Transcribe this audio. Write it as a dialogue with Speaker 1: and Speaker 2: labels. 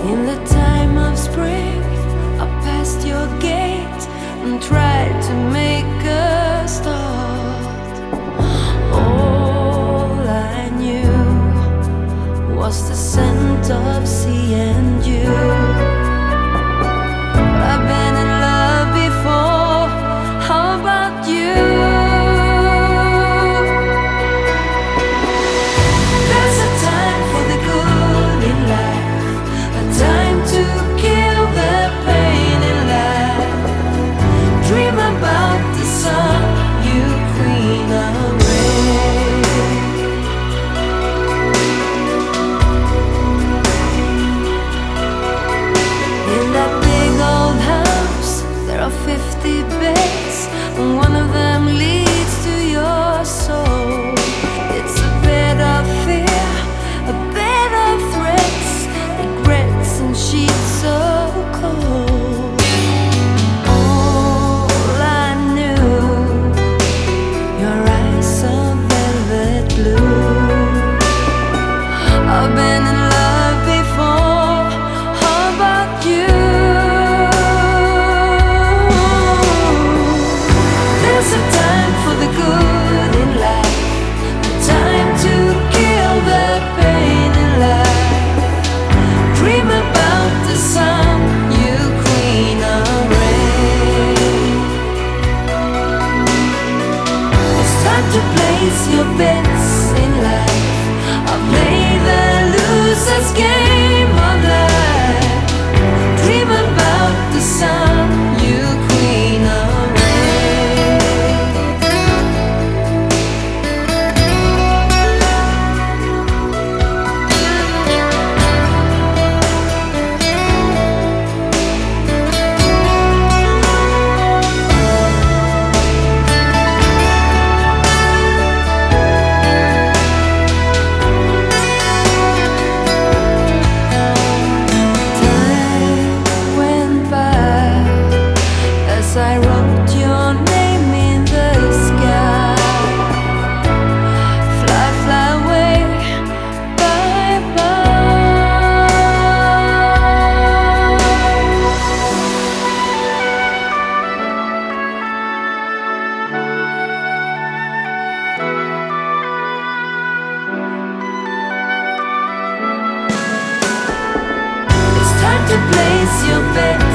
Speaker 1: In the time of spring, I passed your gate and tried to make a start. All I knew was the scent of sea and you. I've been in love before, how about you? There's a time for the good in life, a time to kill the pain in life. Dream about the sun, you queen of rain. In that big old house, there are 50 beds, and one of them leads to your soul. It's a bed of fear, a bed of threats, regrets and sheets so cold. All I knew, your eyes are velvet blue. I've been in love before, how about you? There's a time for the good in life, a time to kill the pain in life. Dream about the sun, you queen of rain. It's time to place your bets in life. I'll play the loser's game of life. Dream about the sun, you queen of rain. Time went by as I wrote your name in the sky. Fly, fly away, bye bye. It's time to place your bet